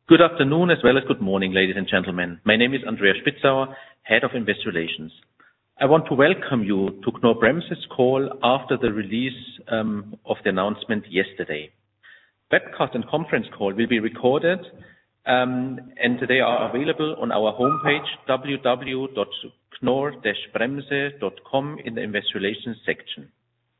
Good afternoon as well as good morning, ladies and gentlemen. My name is Andreas Spitzauer, Head of Investor Relations. I want to welcome you to Knorr-Bremse's call after the release of the announcement yesterday. Webcast and conference call will be recorded and they are available on our homepage www.knorr-bremse.com in the Investor Relations section.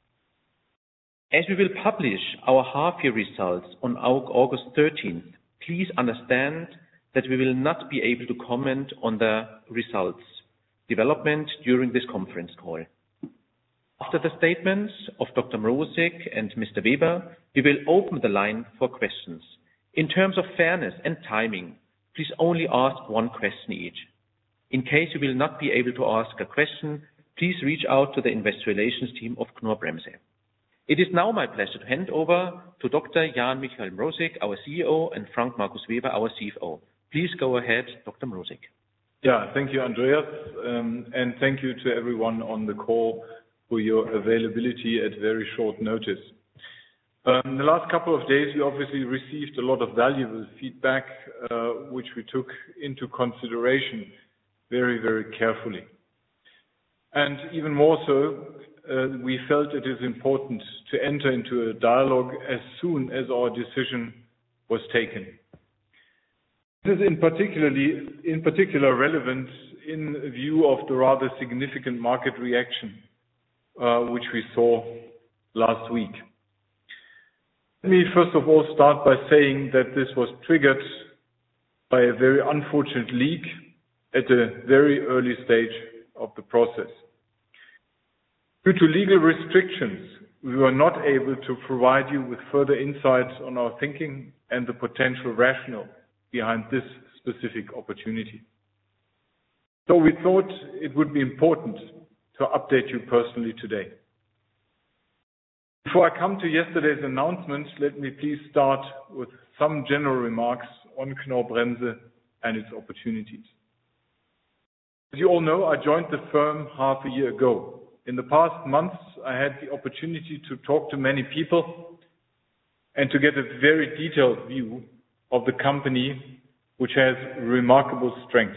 As we will publish our half-year results on August 13th, please understand that we will not be able to comment on the results development during this conference call. After the statements of Dr. Mrosik and Mr. Weber, we will open the line for questions. In terms of fairness and timing, please only ask one question each. In case you will not be able to ask a question, please reach out to the Investor Relations team of Knorr-Bremse. It is now my pleasure to hand over to Dr. Jan Michael Mrosik, our CEO, and Frank Markus Weber, our CFO. Please go ahead, Dr. Mrosik. Yeah, thank you, Andreas, and thank you to everyone on the call for your availability at very short notice. In the last couple of days, we obviously received a lot of valuable feedback, which we took into consideration very, very carefully. And even more so, we felt it is important to enter into a dialogue as soon as our decision was taken. This is in particular relevant in view of the rather significant market reaction which we saw last week. Let me first of all start by saying that this was triggered by a very unfortunate leak at a very early stage of the process. Due to legal restrictions, we were not able to provide you with further insights on our thinking and the potential rationale behind this specific opportunity. So we thought it would be important to update you personally today. Before I come to yesterday's announcement, let me please start with some general remarks on Knorr-Bremse and its opportunities. As you all know, I joined the firm half a year ago. In the past months, I had the opportunity to talk to many people and to get a very detailed view of the company, which has remarkable strength.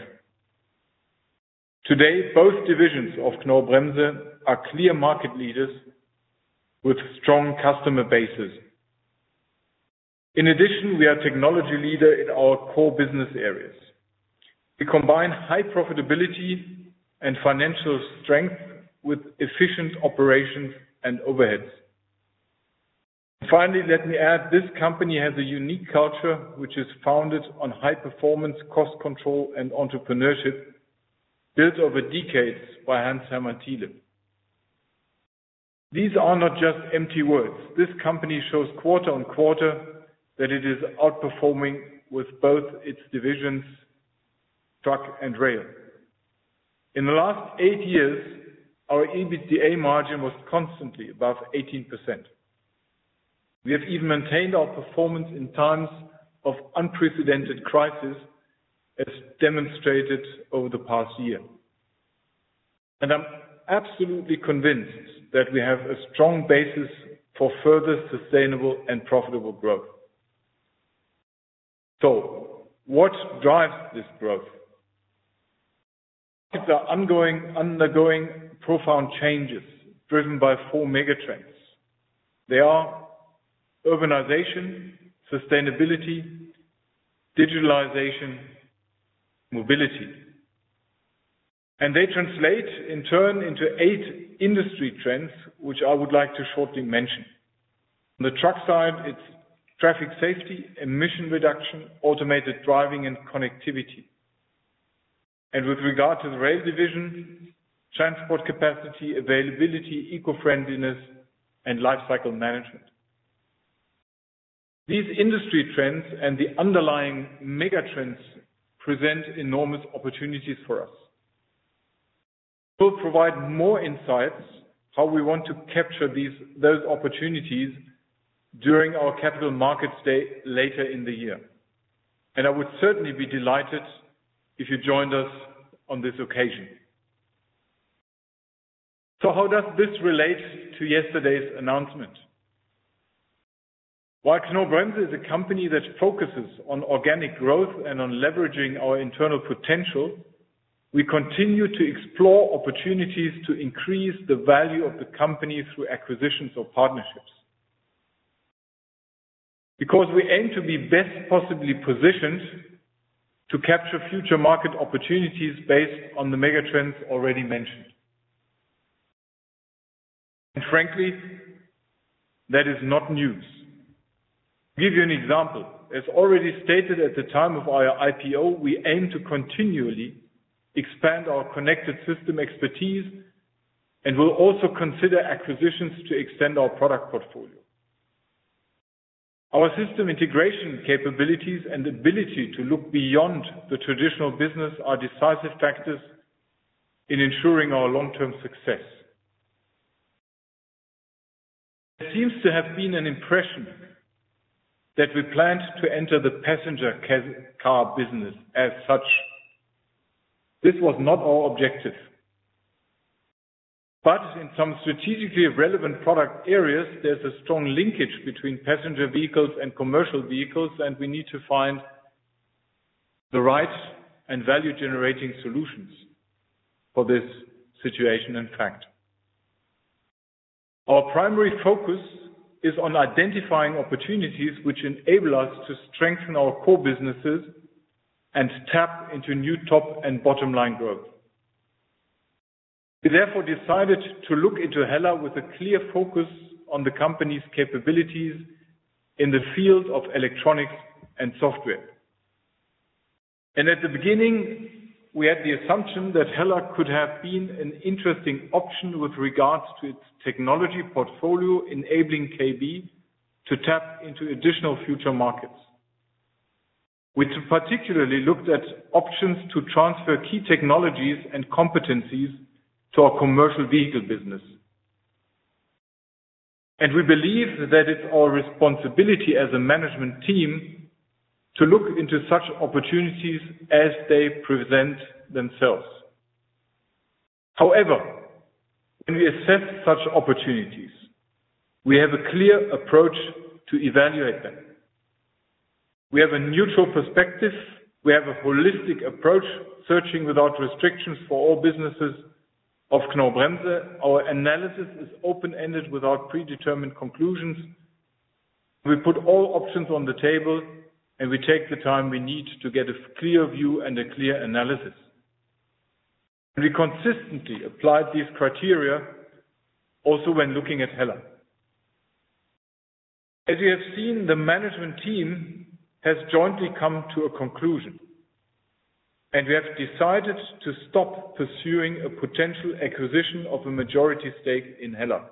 Today, both divisions of Knorr-Bremse are clear market leaders with strong customer bases. In addition, we are a technology leader in our core business areas. We combine high profitability and financial strength with efficient operations and overheads. Finally, let me add, this company has a unique culture which is founded on high performance, cost control and entrepreneurship, built over decades by Hans-Hermann Thiele. These are not just empty words. This company shows quarter on quarter that it is outperforming with both its divisions, truck and rail. In the last 8 years, our EBITDA margin was constantly above 18%. We have even maintained our performance in times of unprecedented crisis, as demonstrated over the past year. And I'm absolutely convinced that we have a strong basis for further sustainable and profitable growth. So, what drives this growth? Markets are undergoing profound changes driven by 4 megatrends. They are urbanization, sustainability, digitalization, mobility. And they translate in turn into 8 industry trends, which I would like to shortly mention. On the truck side, it's traffic safety, emission reduction, automated driving and connectivity. And with regard to the rail division, transport capacity, availability, eco-friendliness, and lifecycle management. These industry trends and the underlying megatrends present enormous opportunities for us. We'll provide more insights how we want to capture those opportunities during our Capital Markets Day later in the year. And I would certainly be delighted if you joined us on this occasion. So how does this relate to yesterday's announcement? While Knorr-Bremse is a company that focuses on organic growth and on leveraging our internal potential, we continue to explore opportunities to increase the value of the company through acquisitions or partnerships. Because we aim to be best possibly positioned to capture future market opportunities based on the megatrends already mentioned. And frankly, that is not news. To give you an example, as already stated at the time of our IPO, we aim to continually expand our connected system expertise and will also consider acquisitions to extend our product portfolio. Our system integration capabilities and ability to look beyond the traditional business are decisive factors in ensuring our long-term success. There seems to have been an impression that we planned to enter the passenger car business as such. This was not our objective. But in some strategically relevant product areas, there's a strong linkage between passenger vehicles and commercial vehicles, and we need to find the right and value-generating solutions for this situation and fact. Our primary focus is on identifying opportunities which enable us to strengthen our core businesses and tap into new top and bottom line growth. We therefore decided to look into HELLA with a clear focus on the company's capabilities in the field of electronics and software. And at the beginning, we had the assumption that HELLA could have been an interesting option with regards to its technology portfolio, enabling KB to tap into additional future markets. We particularly looked at options to transfer key technologies and competencies to our commercial vehicle business. And we believe that it's our responsibility as a management team to look into such opportunities as they present themselves. However, when we assess such opportunities, we have a clear approach to evaluate them. We have a neutral perspective, we have a holistic approach, searching without restrictions for all businesses of Knorr-Bremse. Our analysis is open-ended without predetermined conclusions. We put all options on the table and we take the time we need to get a clear view and a clear analysis. And we consistently applied these criteria also when looking at HELLA. As you have seen, the management team has jointly come to a conclusion. And we have decided to stop pursuing a potential acquisition of a majority stake in HELLA.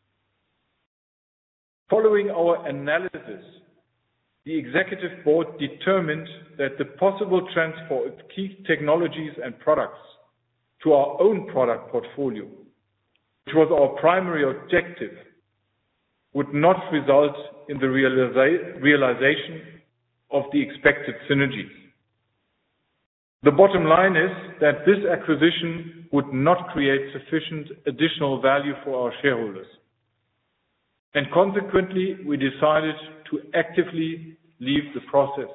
Following our analysis, the executive board determined that the possible transfer of key technologies and products to our own product portfolio, which was our primary objective, would not result in the realization of the expected synergies. The bottom line is that this acquisition would not create sufficient additional value for our shareholders. And consequently, we decided to actively leave the process.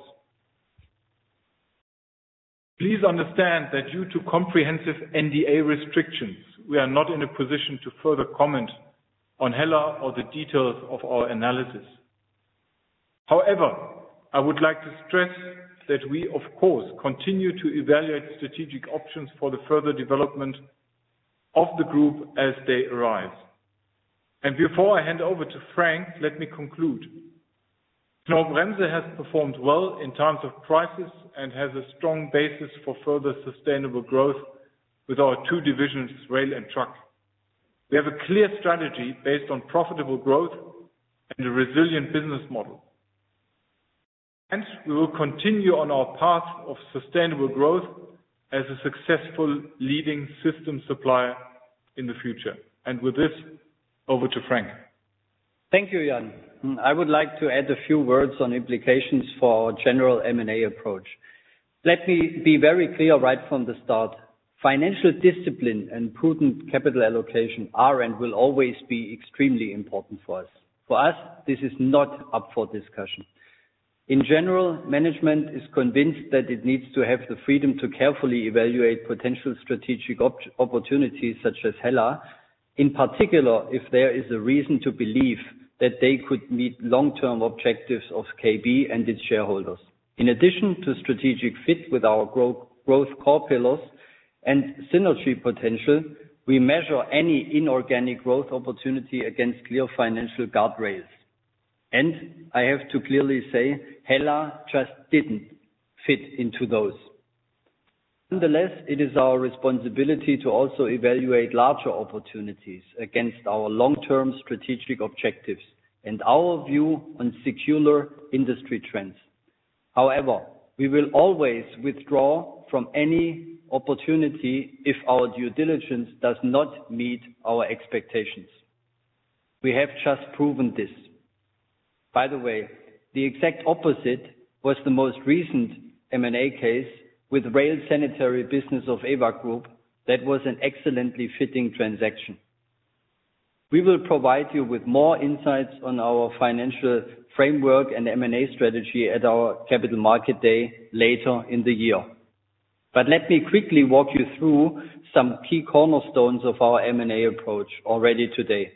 Please understand that due to comprehensive NDA restrictions, we are not in a position to further comment on HELLA or the details of our analysis. However, I would like to stress that we, of course, continue to evaluate strategic options for the further development of the group as they arise. And before I hand over to Frank, let me conclude. Knorr-Bremse has performed well in times of crisis and has a strong basis for further sustainable growth with our two divisions, rail and truck. We have a clear strategy based on profitable growth and a resilient business model. And we will continue on our path of sustainable growth as a successful leading system supplier in the future. And with this, over to Frank. Thank you, Jan. I would like to add a few words on implications for our general M&A approach. Let me be very clear right from the start. Financial discipline and prudent capital allocation are and will always be extremely important for us. For us, this is not up for discussion. In general, management is convinced that it needs to have the freedom to carefully evaluate potential strategic opportunities such as HELLA, in particular if there is a reason to believe that they could meet long-term objectives of KB and its shareholders. In addition to strategic fit with our growth core pillars and synergy potential, we measure any inorganic growth opportunity against clear financial guardrails. And I have to clearly say, HELLA just didn't fit into those. Nonetheless, it is our responsibility to also evaluate larger opportunities against our long-term strategic objectives and our view on secular industry trends. However, we will always withdraw from any opportunity if our due diligence does not meet our expectations. We have just proven this. By the way, the exact opposite was the most recent M&A case with rail sanitary business of EWAG Group. That was an excellently fitting transaction. We will provide you with more insights on our financial framework and M&A strategy at our Capital Market Day later in the year. But let me quickly walk you through some key cornerstones of our M&A approach already today.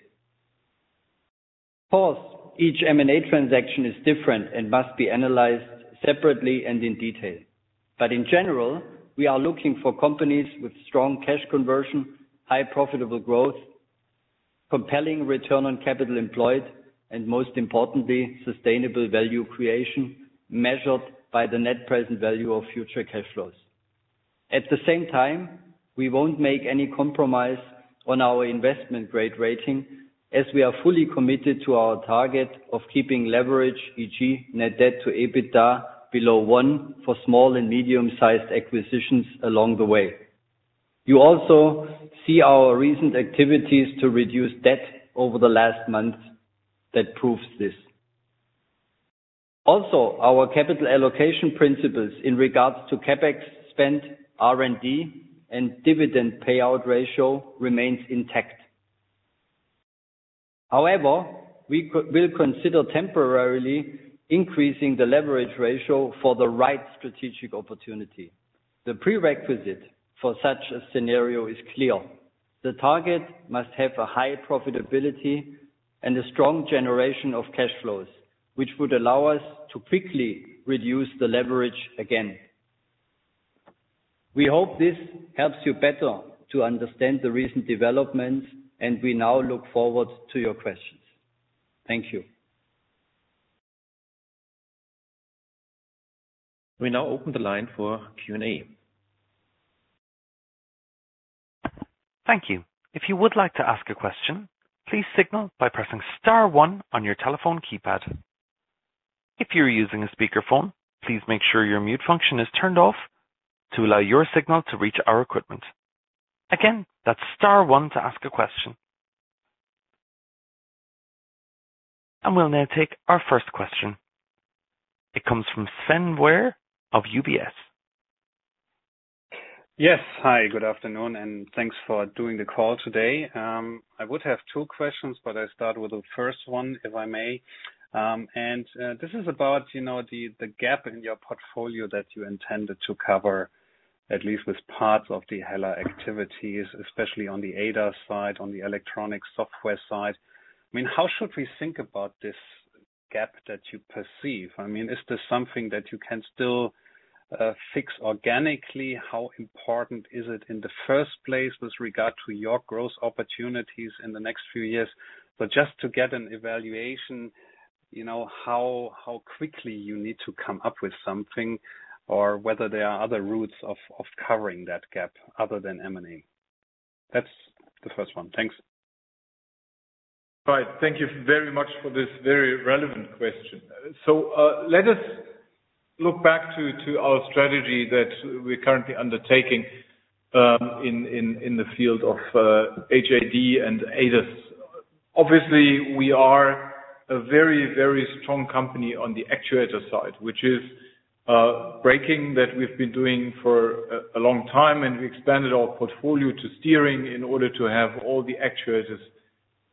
Of course, each M&A transaction is different and must be analyzed separately and in detail. But in general, we are looking for companies with strong cash conversion, high profitable growth, compelling return on capital employed, and most importantly, sustainable value creation measured by the net present value of future cash flows. At the same time, we won't make any compromise on our investment grade rating, as we are fully committed to our target of keeping leverage, e.g. net debt to EBITDA, below 1 for small and medium-sized acquisitions along the way. You also see our recent activities to reduce debt over the last month that proves this. Also, our capital allocation principles in regards to CapEx spend, R&D, and dividend payout ratio remains intact. However, we will consider temporarily increasing the leverage ratio for the right strategic opportunity. The prerequisite for such a scenario is clear. The target must have a high profitability and a strong generation of cash flows, which would allow us to quickly reduce the leverage again. We hope this helps you better to understand the recent developments, and we now look forward to your questions. Thank you. We now open the line for Q&A. Thank you. If you would like to ask a question, please signal by pressing star 1 on your telephone keypad. If you're using a speakerphone, please make sure your mute function is turned off to allow your signal to reach our equipment. Again, that's star 1 to ask a question. And we'll now take our first question. It comes from Sven Weier of UBS. Yes, hi, good afternoon, and thanks for doing the call today. I would have 2 questions, but I start with the first one, if I may. This is about, the gap in your portfolio that you intended to cover, at least with parts of the HELLA activities, especially on the ADAS side, on the electronic software side. I mean, how should we think about this gap that you perceive? I mean, is this something that you can still fix organically? How important is it in the first place with regard to your growth opportunities in the next few years? But just to get an evaluation, how quickly you need to come up with something, or whether there are other routes of covering that gap other than M&A. That's the first one. Thanks. Right. Thank you very much for this very relevant question. So let us look back to our strategy that we're currently undertaking in the field of HAD and ADAS. Obviously, we are a very, very strong company on the actuator side, which is braking that we've been doing for a long time, and we expanded our portfolio to steering in order to have all the actuators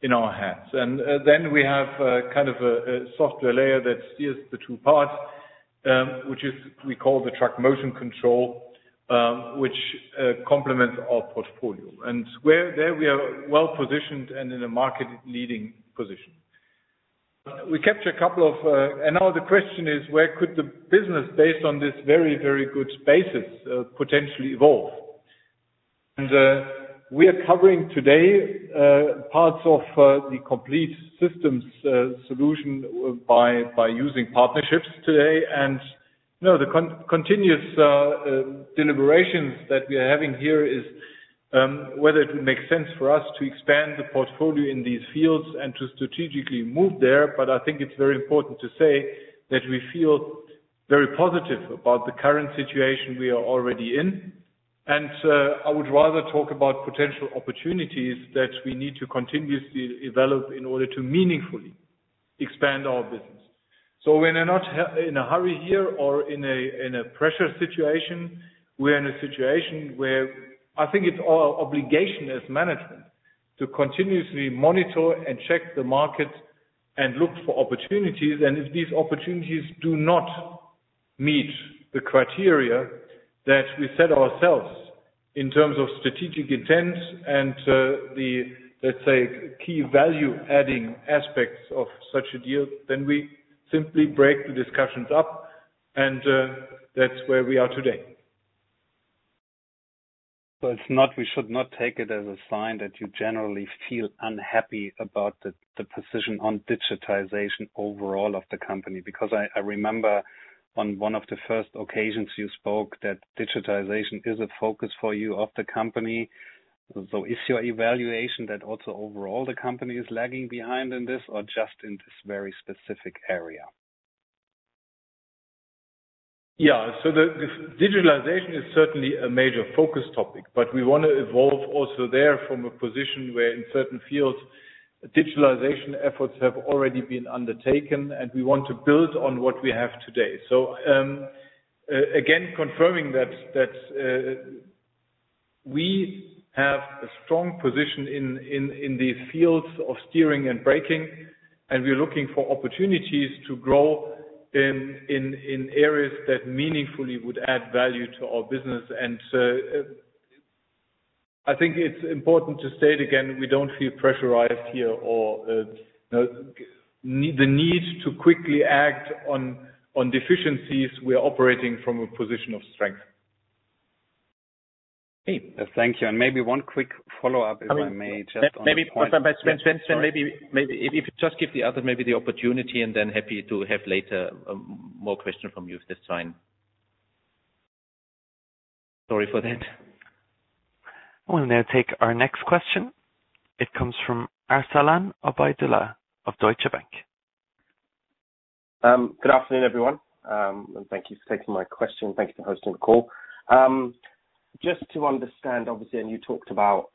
in our hands. And then we have kind of a software layer that steers the two parts, which is, we call the truck motion control, which complements our portfolio. And there we are well positioned and in a market leading position. We capture a couple of, and now the question is, where could the business, based on this very, very good basis, potentially evolve? And we are covering today parts of the complete systems solution by using partnerships today, and the continuous deliberations that we are having here is whether it would make sense for us to expand the portfolio in these fields and to strategically move there. But I think it's very important to say that we feel very positive about the current situation we are already in. And I would rather talk about potential opportunities that we need to continuously develop in order to meaningfully expand our business. So we're not in a hurry here or in a pressure situation. We're in a situation where I think it's our obligation as management to continuously monitor and check the market and look for opportunities. And if these opportunities do not meet the criteria that we set ourselves in terms of strategic intent and the, let's say, key value-adding aspects of such a deal, then we simply break the discussions up, and that's where we are today. So we should not take it as a sign that you generally feel unhappy about the position on digitization overall of the company, because I remember on one of the first occasions you spoke that digitization is a focus for you of the company. So is your evaluation that also overall the company is lagging behind in this, or just in this very specific area? Yeah, so the digitalization is certainly a major focus topic, but we want to evolve also there from a position where in certain fields digitalization efforts have already been undertaken, and we want to build on what we have today. So again, confirming that we have a strong position in these fields of steering and braking, and we're looking for opportunities to grow in areas that meaningfully would add value to our business. And I think it's important to state again, we don't feel pressurized here or the need to quickly act on deficiencies. We're operating from a position of strength. Hey. Thank you. And maybe one quick follow-up, if I may, just on maybe, the point. Sven, maybe if you just give the other maybe the opportunity, and then happy to have later more questions from you if that's fine. Sorry for that. We'll now take our next question. It comes from Arsalan Obaidullah of Deutsche Bank. Good afternoon, everyone, and thank you for taking my question. Thank you for hosting the call. Just to understand, obviously, and you talked about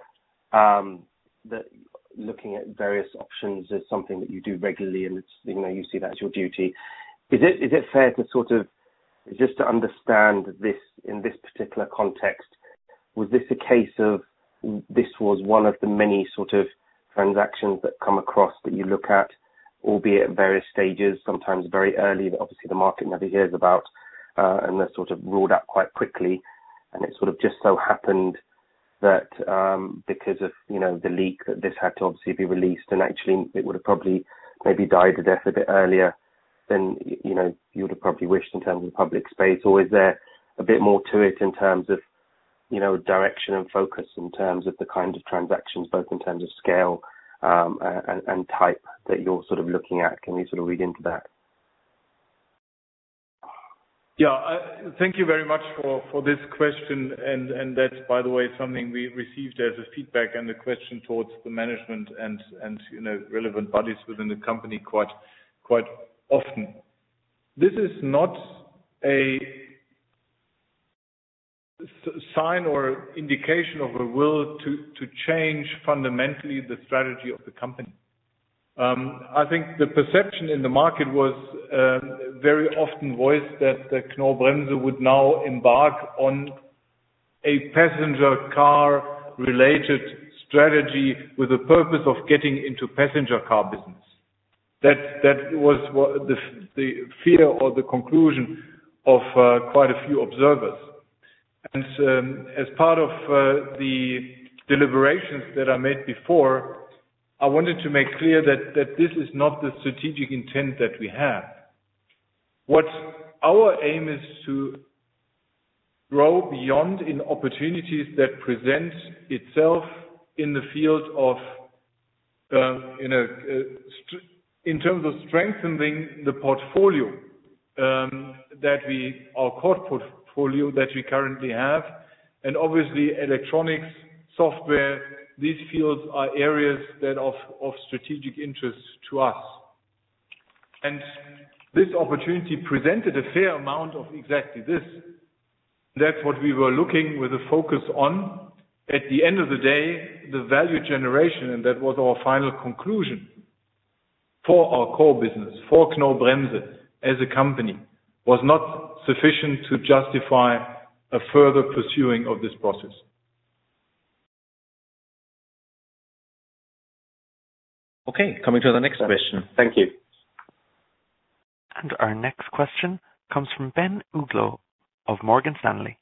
looking at various options as something that you do regularly, and it's, you see that as your duty. Is it fair to sort of just to understand this in this particular context? Was this a case of this was one of the many sort of transactions that come across that you look at, albeit at various stages, sometimes very early, that obviously the market never hears about, and they're sort of ruled out quite quickly, and it sort of just so happened that because of the leak that this had to obviously be released, and actually it would have probably maybe died to death a bit earlier than you would have probably wished in terms of public space? Or is there a bit more to it in terms of direction and focus in terms of the kind of transactions, both in terms of scale and type that you're sort of looking at? Can we sort of read into that? Yeah, thank you very much for this question, and that's, by the way, something we received as a feedback and a question towards the management and relevant bodies within the company quite often. This is not a sign or indication of a will to change fundamentally the strategy of the company. I think the perception in the market was very often voiced that the Knorr-Bremse would now embark on a passenger car related strategy with the purpose of getting into passenger car business. That was what the fear or the conclusion of quite a few observers. And as part of the deliberations that I made before, I wanted to make clear that this is not the strategic intent that we have. What our aim is to grow beyond in opportunities that present itself in the field of, in terms of strengthening the portfolio our core portfolio that we currently have, and obviously electronics, software. These fields are areas that of strategic interest to us. And this opportunity presented a fair amount of exactly this. That's what we were looking with a focus on. At the end of the day, the value generation, and that was our final conclusion for our core business, for Knorr-Bremse as a company, was not sufficient to justify a further pursuing of this process. Okay, coming to the next question. Thank you. And our next question comes from Ben Uglow of Morgan Stanley.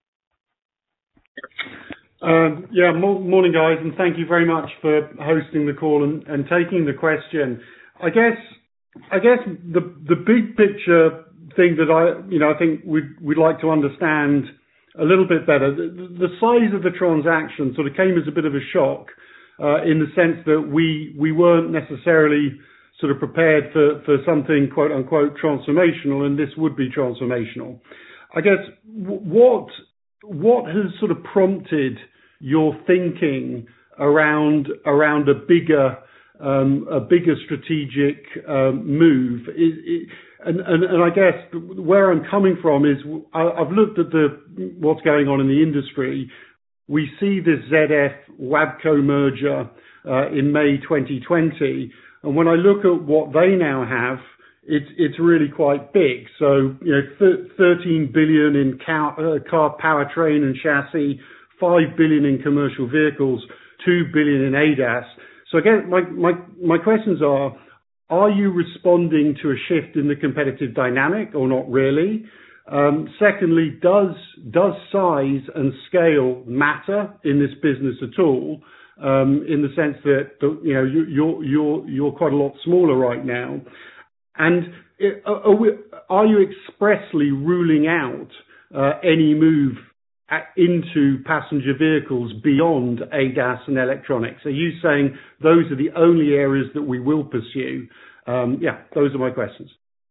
Morning guys, and thank you very much for hosting the call and taking the question. I guess the big picture thing that I think we'd like to understand a little bit better. The size of the transaction sort of came as a bit of a shock in the sense that we weren't necessarily sort of prepared for something quote unquote transformational, and this would be transformational. I guess what has sort of prompted your thinking around a bigger strategic move? And I guess where I'm coming from is I've looked at what's going on in the industry. We see this ZF-Wabco merger in May 2020, and when I look at what they now have, it's really quite big. So 13 billion in car powertrain and chassis, 5 billion in commercial vehicles, 2 billion in ADAS. So again, my questions are you responding to a shift in the competitive dynamic or not really? Secondly, does size and scale matter in this business at all? In the sense that you're quite a lot smaller right now, and are you expressly ruling out any move into passenger vehicles beyond ADAS and electronics? Are you saying those are the only areas that we will pursue? Those are my questions.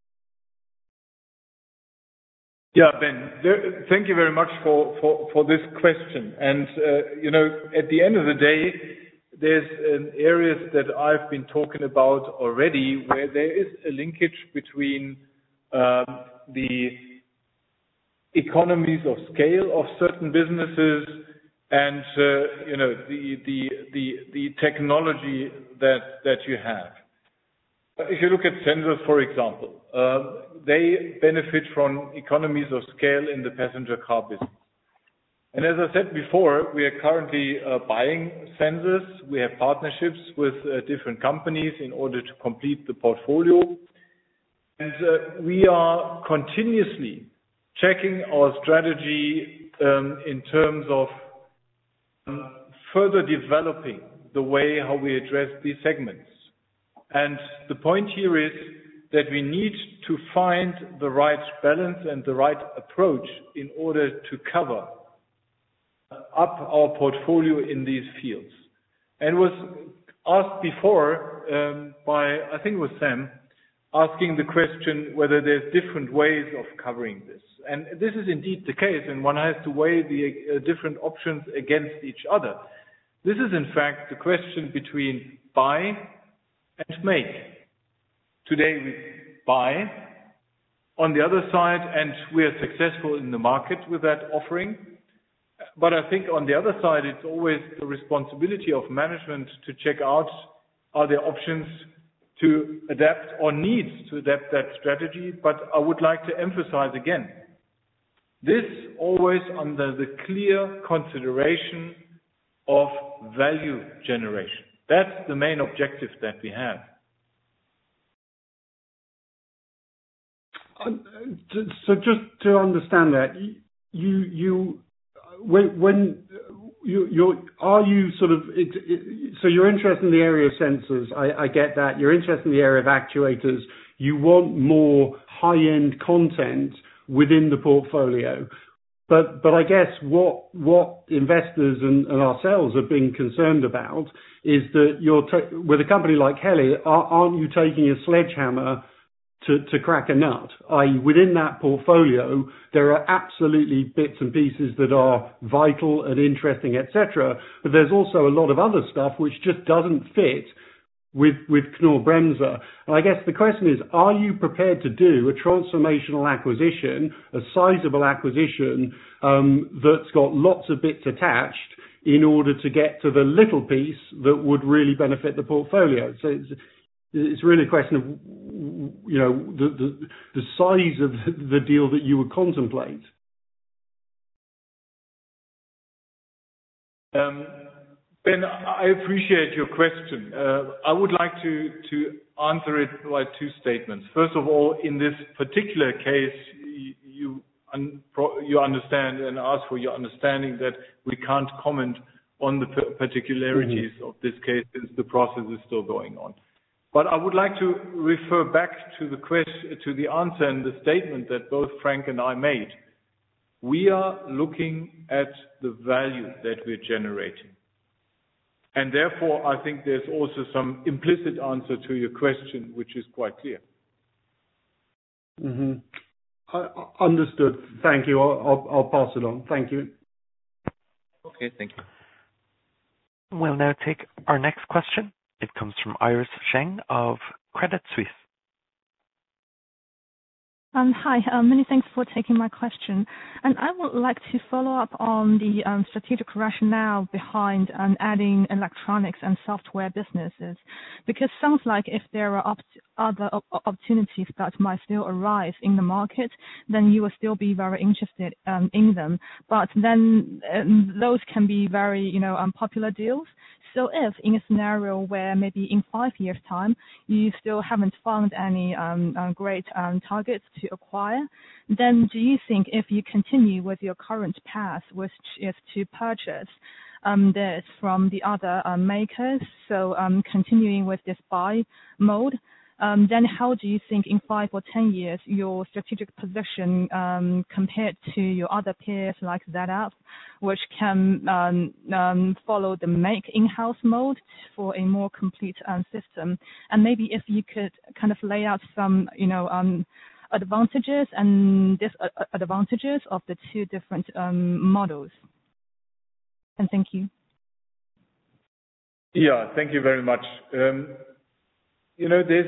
Yeah, Ben, thank you very much for this question. And, at the end of the day, there's areas that I've been talking about already where there is a linkage between the economies of scale of certain businesses and, the technology that you have. If you look at sensors, for example, they benefit from economies of scale in the passenger car business. And as I said before, we are currently buying sensors. We have partnerships with different companies in order to complete the portfolio. And we are continuously checking our strategy in terms of further developing the way how we address these segments. And the point here is that we need to find the right balance and the right approach in order to cover up our portfolio in these fields. And was asked before by, I think it was Sam, asking the question whether there's different ways of covering this. And this is indeed the case, and one has to weigh the different options against each other. This is in fact the question between buy and make. Today we buy on the other side, and we are successful in the market with that offering. But I think on the other side, it's always the responsibility of management to check out, are there options to adapt or needs to adapt that strategy. But I would like to emphasize again, this always under the clear consideration of value generation. That's the main objective that we have. So just to understand that, are you sort of, so you're interested in the area of sensors, I get that. You're interested in the area of actuators. You want more high-end content within the portfolio. But I guess what investors and ourselves are being concerned about is that with a company like Helle, aren't you taking a sledgehammer to crack a nut? I.e., within that portfolio, there are absolutely bits and pieces that are vital and interesting, etc. But there's also a lot of other stuff which just doesn't fit with Knorr-Bremse. And I guess the question is, are you prepared to do a transformational acquisition, a sizable acquisition that's got lots of bits attached in order to get to the little piece that would really benefit the portfolio? So it's really a question of, you know, the size of the deal that you would contemplate. Ben, I appreciate your question. I would like to answer it by two statements. First of all, in this particular case, you understand and ask for your understanding that we can't comment on the particularities of this case since the process is still going on. But I would like to refer back to the answer and the statement that both Frank and I made. We are looking at the value that we're generating. And therefore, I think there's also some implicit answer to your question, which is quite clear. Mm-hmm. Understood. Thank you. I'll pass it on. Thank you. Okay, thank you. We'll now take our next question. It comes from Iris Zheng of Credit Suisse. Hi, many thanks for taking my question. And I would like to follow up on the strategic rationale behind adding electronics and software businesses, because it sounds like if there are other opportunities that might still arise in the market, then you will still be very interested in them. But then those can be very, unpopular deals. So if in a scenario where maybe in 5 years' time, you still haven't found any great targets to acquire, then do you think if you continue with your current path, which is to purchase this from the other makers, so continuing with this buy mode, then how do you think in 5 or 10 years your strategic position compared to your other peers like ZF, which can follow the make in-house mode for a more complete system? And maybe if you could kind of lay out some, advantages and disadvantages of the two different models. And thank you. Yeah, thank you very much. There's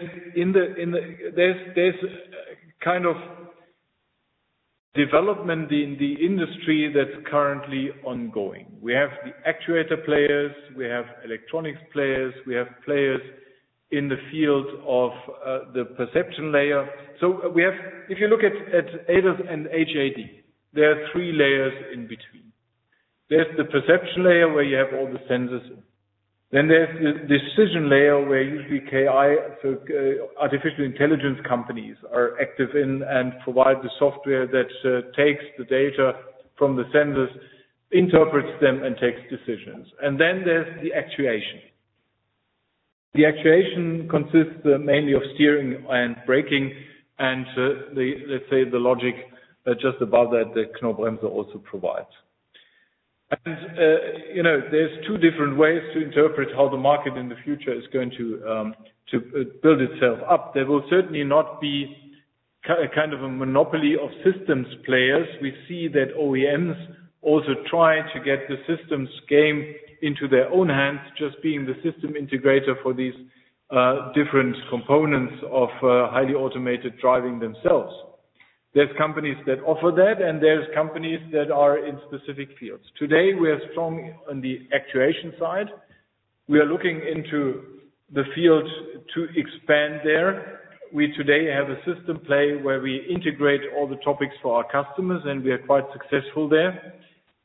kind of development in the industry that's currently ongoing. We have the actuator players, we have electronics players, we have players in the field of the perception layer. So we have, if you look at ADAS and HAD, there are 3 layers in between. There's the perception layer where you have all the sensors in. Then there's the decision layer where usually artificial intelligence companies are active in and provide the software that takes the data from the sensors, interprets them and takes decisions. And then there's the actuation. The actuation consists mainly of steering and braking and let's say the logic just above that Knorr-Bremse also provides. And, there's 2 different ways to interpret how the market in the future is going to build itself up. There will certainly not be a kind of a monopoly of systems players. We see that OEMs also try to get the systems game into their own hands, just being the system integrator for these different components of highly automated driving themselves. There's companies that offer that, and there's companies that are in specific fields. Today, we are strong on the actuation side. We are looking into the field to expand there. We today have a system play where we integrate all the topics for our customers, and we are quite successful there.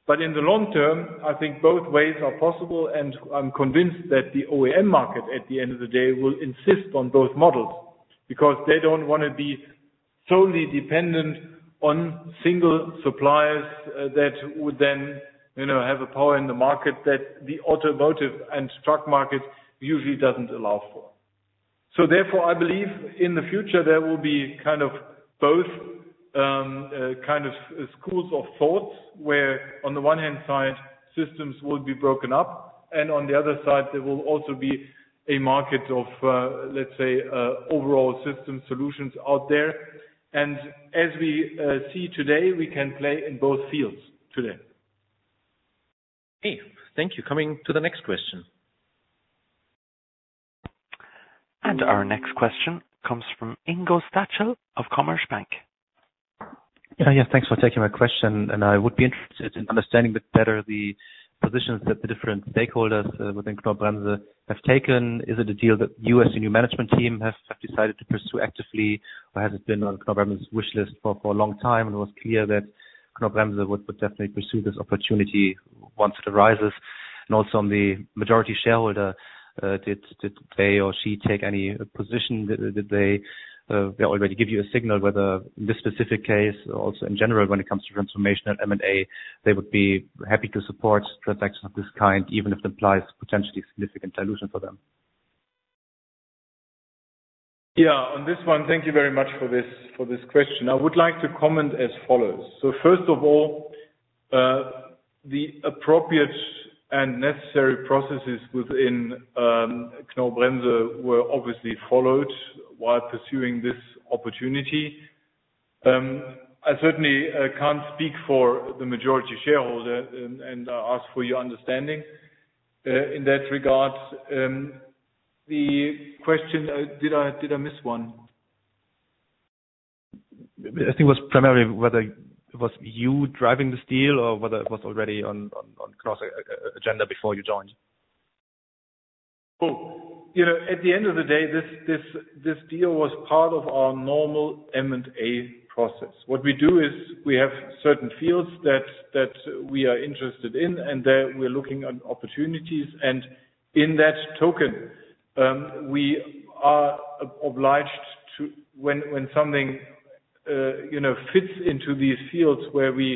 But in the long term, I think both ways are possible, and I'm convinced that the OEM market at the end of the day will insist on both models, because they don't want to be solely dependent on single suppliers that would then have a power in the market that the automotive and truck market usually doesn't allow for. So therefore, I believe in the future there will be kind of both schools of thoughts, where on the one hand side systems will be broken up, and on the other side there will also be a market of let's say overall system solutions out there. And as we see today, we can play in both fields today. Okay, thank you. Coming to the next question. And our next question comes from Ingo Stachel of Commerzbank. Yeah, thanks for taking my question. And I would be interested in understanding a bit better the positions that the different stakeholders within Knorr-Bremse have taken. Is it a deal that you as the new management team have decided to pursue actively, or has it been on Knorr-Bremse's wish list for a long time, and it was clear that Knorr-Bremse would definitely pursue this opportunity once it arises? And also on the majority shareholder, did they or she take any position? Did they already give you a signal whether in this specific case, also in general, when it comes to transformation and M&A, they would be happy to support transactions of this kind, even if it implies potentially significant dilution for them? Yeah, on this one, thank you very much for this question. I would like to comment as follows. So first of all, the appropriate and necessary processes within Knorr-Bremse were obviously followed while pursuing this opportunity. I certainly can't speak for the majority shareholder, and I ask for your understanding in that regard. The question, did I miss one? I think it was primarily whether it was you driving this deal or whether it was already on Knorr's agenda before you joined. Oh, at the end of the day, this deal was part of our normal M&A process. What we do is we have certain fields that we are interested in, and there we're looking at opportunities, and in that token, we are obliged to, when something fits into these fields where we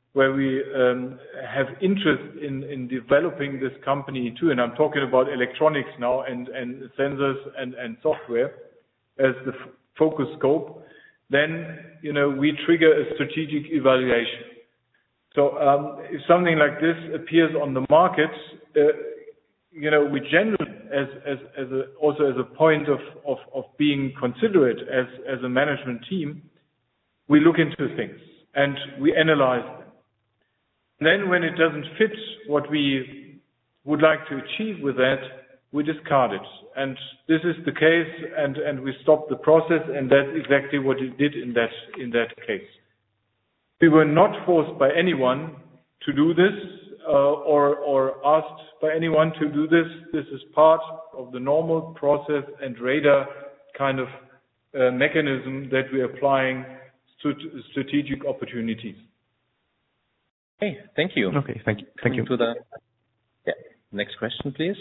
have interest in developing this company too, and I'm talking about electronics now and sensors and software as the focus scope, then we trigger a strategic evaluation. So if something like this appears on the market, we generally, also as a point of being considerate as a management team, we look into things and we analyze them. Then when it doesn't fit what we would like to achieve with that, we discard it. And this is the case, and we stop the process, and that's exactly what we did in that case. We were not forced by anyone to do this, or asked by anyone to do this. This is part of the normal process and radar kind of mechanism that we're applying to strategic opportunities. Okay, thank you. Okay, thank you. To the next question, please.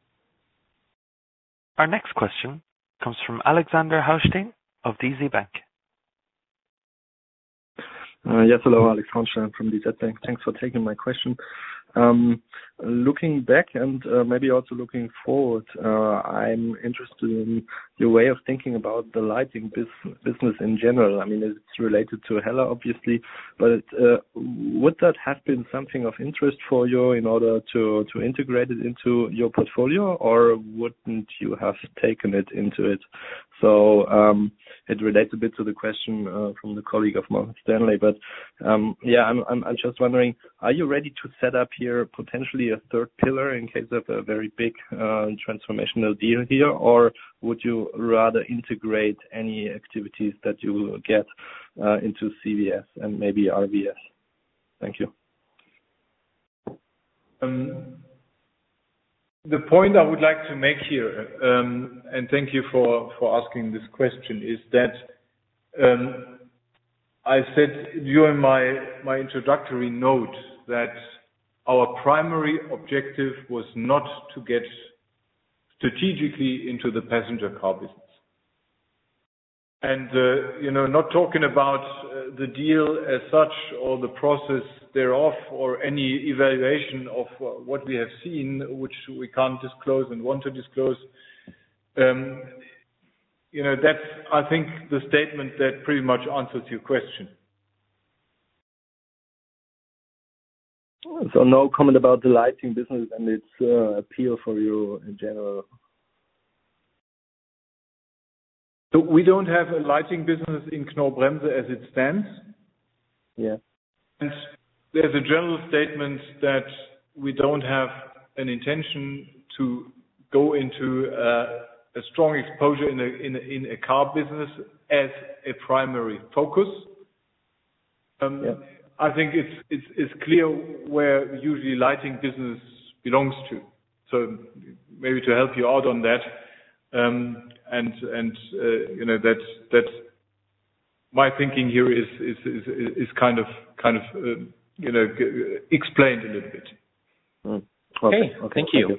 Our next question comes from Alexander Haustein of DZ Bank. Yes, hello, Alex Haustein from DZ Bank. Thanks for taking my question. Looking back and maybe also looking forward, I'm interested in your way of thinking about the lighting business in general. I mean, it's related to HELLA, obviously, but would that have been something of interest for you in order to integrate it into your portfolio, or wouldn't you have taken it into it? So it relates a bit to the question from the colleague of Morgan Stanley, but I'm just wondering, are you ready to set up here potentially a third pillar in case of a very big transformational deal here, or would you rather integrate any activities that you will get into CVS and maybe RVS? Thank you. The point I would like to make here, and thank you for asking this question, is that I said during my introductory note that our primary objective was not to get strategically into the passenger car business. And, not talking about the deal as such or the process thereof or any evaluation of what we have seen, which we can't disclose and want to disclose. That's, I think, the statement that pretty much answers your question. So no comment about the lighting business and its appeal for you in general. So we don't have a lighting business in Knorr-Bremse as it stands. Yeah. And there's a general statement that we don't have an intention to go into a strong exposure in a car business as a primary focus. I think it's clear where usually lighting business belongs to. So maybe to help you out on that, that's my thinking here is kind of explained a little bit. Okay, thank you.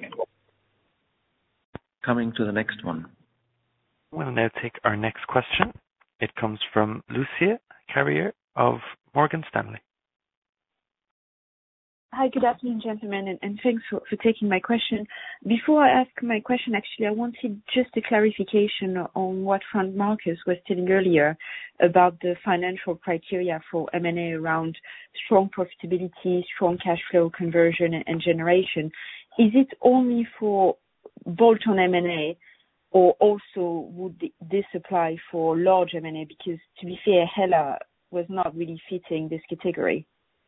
Coming to the next one. We'll now take our next question. It comes from Lucia Carrier of Morgan Stanley. Hi, good afternoon, gentlemen, and thanks for taking my question. Before I ask my question, actually, I wanted just a clarification on what Frank Marcus was telling earlier about the financial criteria for M&A around strong profitability, strong cash flow conversion and generation. Is it only for bolt-on M&A, or also would this apply for large M&A? Because to be fair, HELLA was not really fitting this category.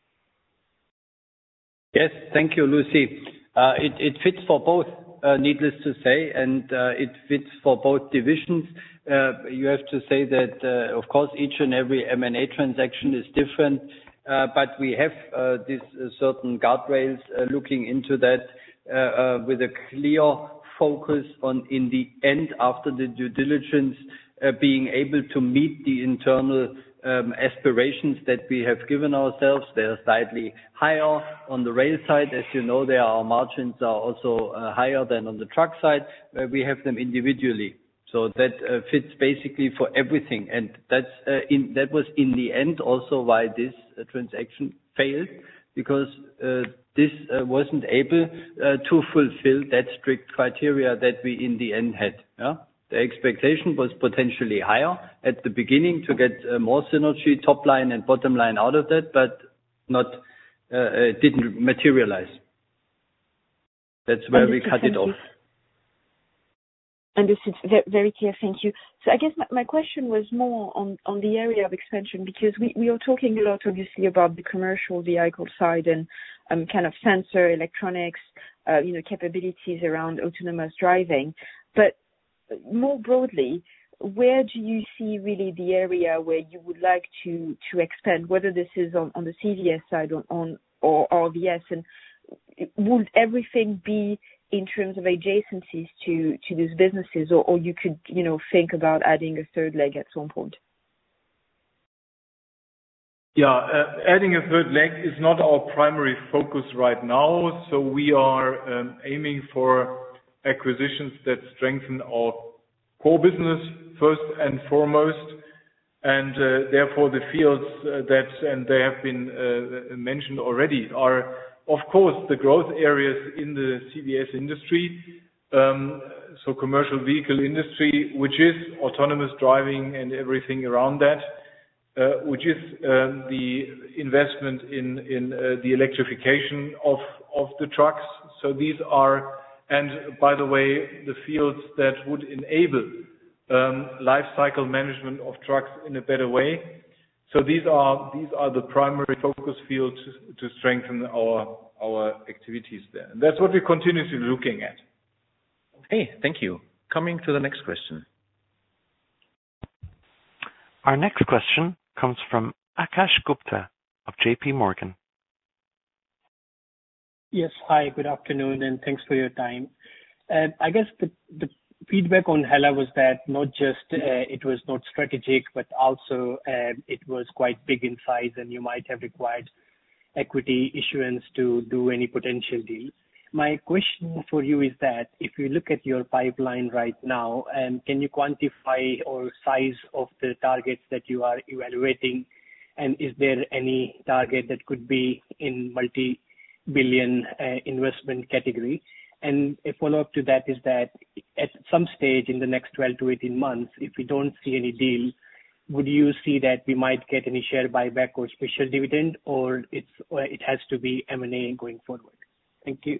Yes, thank you, Lucy. It fits for both, needless to say, and it fits for both divisions. You have to say that, of course, each and every M&A transaction is different, but we have these certain guardrails looking into that with a clear focus on, in the end, after the due diligence, being able to meet the internal aspirations that we have given ourselves. They are slightly higher on the rail side. As you know, our margins are also higher than on the truck side, where we have them individually. So that fits basically for everything. And that was in the end also why this transaction failed, because this wasn't able to fulfill that strict criteria that we in the end had. Yeah? The expectation was potentially higher at the beginning to get more synergy, top line and bottom line out of that, but didn't materialize. That's where we cut it off. Understood. Very clear. Thank you. So I guess my question was more on the area of expansion, because we are talking a lot, obviously, about the commercial vehicle side and kind of sensor electronics, capabilities around autonomous driving. But more broadly, where do you see really the area where you would like to expand, whether this is on the CVS side or RVS, and would everything be in terms of adjacencies to these businesses, or you could, think about adding a third leg at some point? Yeah, adding a third leg is not our primary focus right now. So we are aiming for acquisitions that strengthen our core business first and foremost, and therefore the fields and they have been mentioned already, are of course the growth areas in the CVS industry, so commercial vehicle industry, which is autonomous driving and everything around that, which is the investment in the electrification of the trucks. So these are, and by the way, the fields that would enable life cycle management of trucks in a better way. So these are the primary focus fields to strengthen our activities there. And that's what we're continuously looking at. Okay, thank you. Coming to the next question. Our next question comes from Akash Gupta of JP Morgan. Yes, hi, good afternoon, and thanks for your time. I guess the feedback on HELLA was that not just it was not strategic, but also it was quite big in size, and you might have required equity issuance to do any potential deal. My question for you is that if you look at your pipeline right now, can you quantify or size of the targets that you are evaluating? And is there any target that could be in multi-billion investment category? And a follow-up to that is that at some stage in the next 12 to 18 months, if we don't see any deal, would you see that we might get any share buyback or special dividend, or it has to be M&A going forward? Thank you.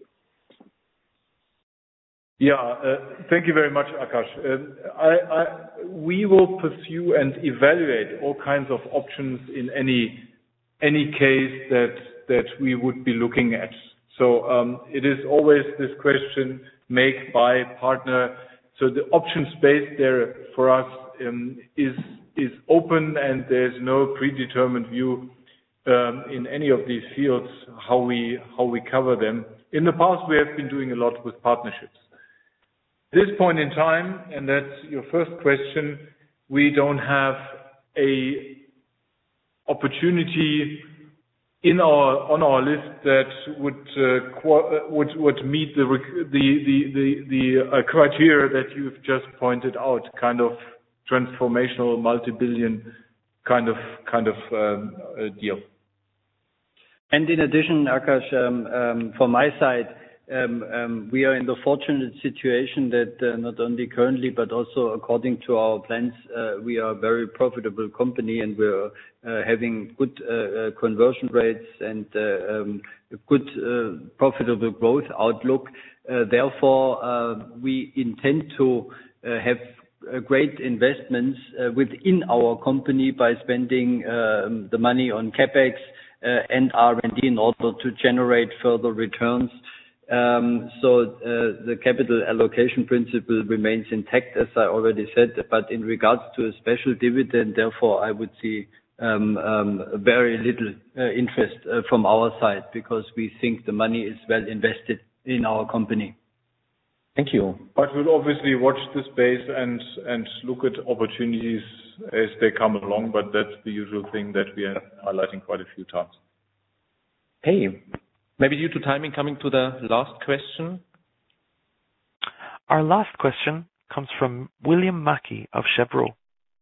Yeah, thank you very much, Akash. We will pursue and evaluate all kinds of options in any case that we would be looking at. So it is always this question: make, buy, partner. So the option space there for us is open, and there's no predetermined view in any of these fields how we cover them. In the past, we have been doing a lot with partnerships. At this point in time, and that's your first question, we don't have a opportunity on our list that would meet the criteria that you've just pointed out, kind of transformational, multi-billion kind of deal. And in addition, Akash, from my side, we are in the fortunate situation that not only currently, but also according to our plans, we are a very profitable company, and we're having good conversion rates and good profitable growth outlook. Therefore, we intend to have great investments within our company by spending the money on CapEx and R&D in order to generate further returns. So the capital allocation principle remains intact, as I already said, but in regards to a special dividend, therefore, I would see very little interest from our side, because we think the money is well invested in our company. Thank you. But we'll obviously watch the space and look at opportunities as they come along, but that's the usual thing that we are highlighting quite a few times. Hey, maybe due to timing, coming to the last question. Our last question comes from William Mackie of Chevron.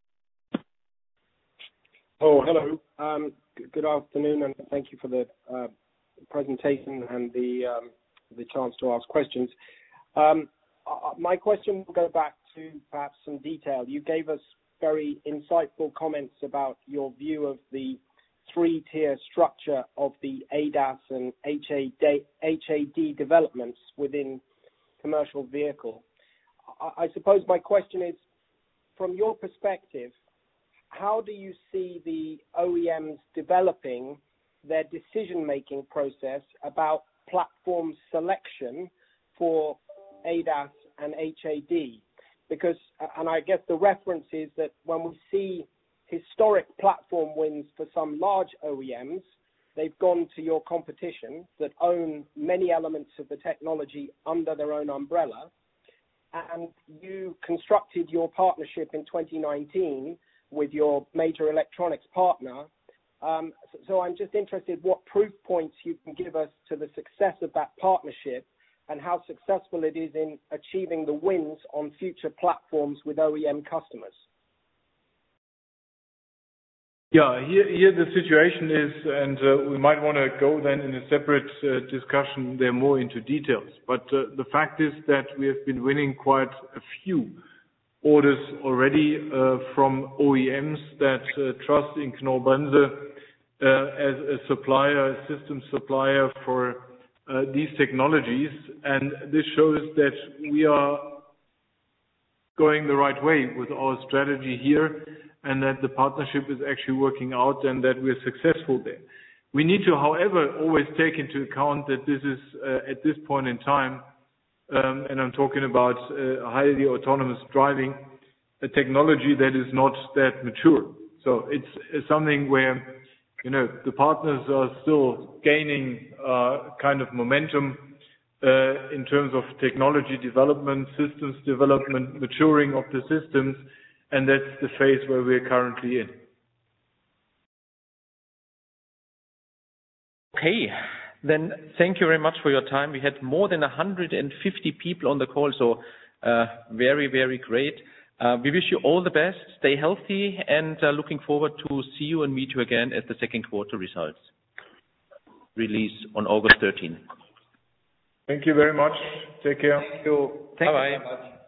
Oh, hello. Good afternoon, and thank you for the presentation and the chance to ask questions. My question will go back to perhaps some detail. You gave us very insightful comments about your view of the three-tier structure of the ADAS and HAD developments within commercial vehicle. I suppose my question is, from your perspective, how do you see the OEMs developing their decision-making process about platform selection for ADAS and HAD? Because, and I guess the reference is that when we see historic platform wins for some large OEMs, they've gone to your competition that own many elements of the technology under their own umbrella, and you constructed your partnership in 2019 with your major electronics partner. So I'm just interested what proof points you can give us to the success of that partnership and how successful it is in achieving the wins on future platforms with OEM customers. Yeah, here the situation is, and we might want to go then in a separate discussion there more into details. But the fact is that we have been winning quite a few orders already from OEMs that trust in Knorr-Bremse as a supplier, a system supplier for these technologies. And this shows that we are going the right way with our strategy here, and that the partnership is actually working out and that we're successful there. We need to, however, always take into account that this is, at this point in time, and I'm talking about highly autonomous driving, a technology that is not that mature. So it's something where, the partners are still gaining kind of momentum in terms of technology development, systems development, maturing of the systems, and that's the phase where we're currently in. Okay, then thank you very much for your time. We had more than 150 people on the call, so very, very great. We wish you all the best. Stay healthy, and looking forward to see you and meet you again at the second quarter results release on August 13th. Thank you very much. Take care. Thank you. Bye-bye.